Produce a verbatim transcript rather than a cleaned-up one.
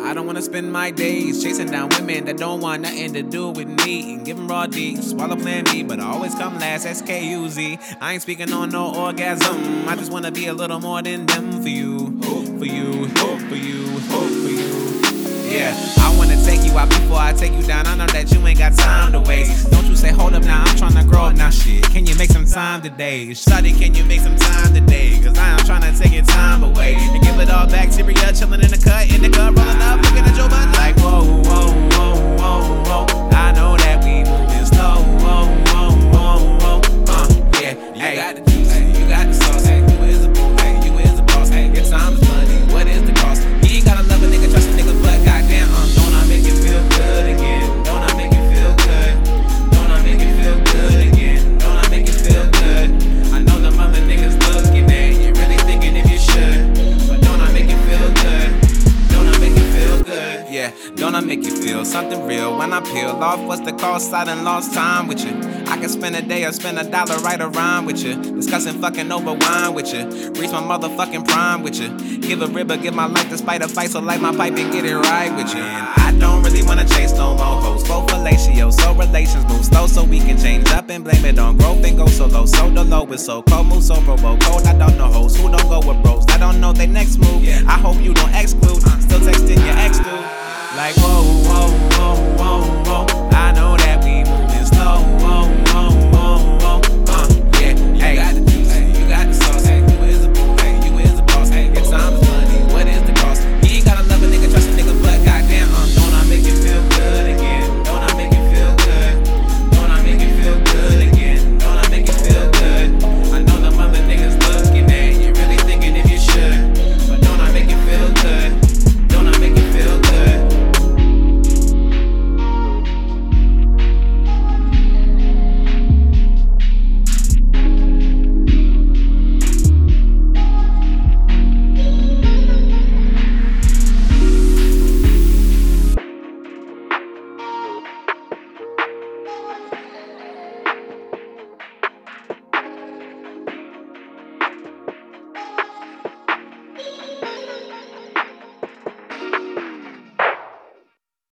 I don't wanna spend my days chasing down women that don't want nothing to do with me. And give them raw D, swallow plan B, but I always come last, S K U Z. I ain't speaking on no orgasm, I just wanna be a little more than them for you. For you, for you, for you. Yeah, I wanna take you out before I take you down. I know that you ain't got time to waste. Don't you say hold up now, I'm tryna grow up now. Shit, can you make some time today? Shawty, can you make some time today? Cause I am tryna take your time away and give it all back. Syria chillin' in the cut, in the cup, rollin' up, looking at your butt like whoa, whoa, whoa, whoa, whoa. I know that we moving slow, whoa, whoa, whoa, whoa. Uh, yeah, you hey, got the juice, hey, you got the sauce, hey, you is the boo, hey, you is the boss, hey, your time is money, what is the cost? You ain't gotta love a nigga, trust a nigga, but goddamn, um, don't I make you feel good again? Don't I make you feel good? Don't I make you feel good again? Don't I make you feel good? I know them other niggas looking at you, really thinking if you should, but don't I make you feel good? Don't I make you feel good? Yeah, don't I make you feel something real when I peel off? What's the cost? I done lost time with you. I can spend a day or spend a dollar, write a rhyme with you. Discussing fucking over wine with you. Reach my motherfucking prime with you. Give a rib or give my life despite a fight, so light my pipe and get it right with you. And I don't really wanna chase no more hoes. Go fellatio, so relations move slow, so we can change up and blame it on growth and go solo. So the low is so cold, move so robo cold. I don't know hoes who don't go with bros. I don't know they next move. I hope you don't exclude. Still texting your ex dude. Like whoa.